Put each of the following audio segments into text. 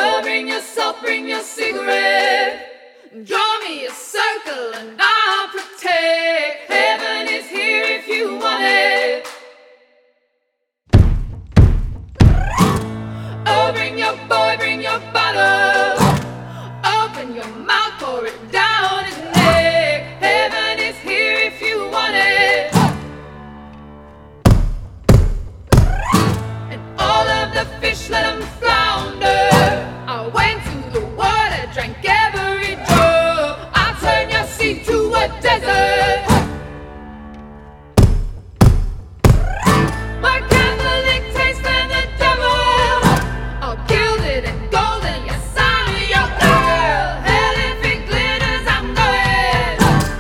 Oh, bring yourself, bring your cigarette. Draw me a circle and I'll protect. Heaven is here if you want it. Oh, bring your boy, bring your bottle. Open your mouth, pour it down his neck. Heaven is here if you want it. And all of the fish, let them flounder. I went to the water, drank every drop. I'll turn your sea to a desert. My Catholic taste and the devil, all gilded and golden. Yes, I'm your girl. Hell, if it glitters, I'm going.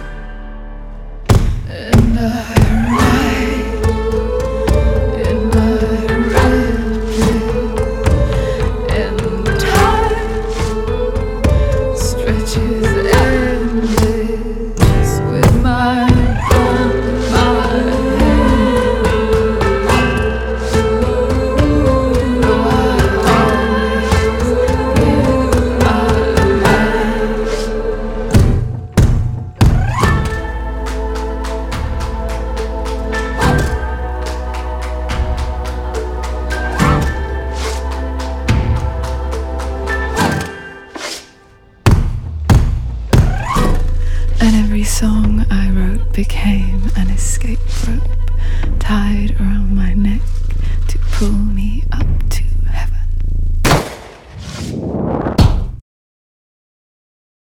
And I ride in my red, and time stretches endless with my gun in my hand. No eyes in my mind. And every song I wrote became an escape rope tied around my neck to pull me up to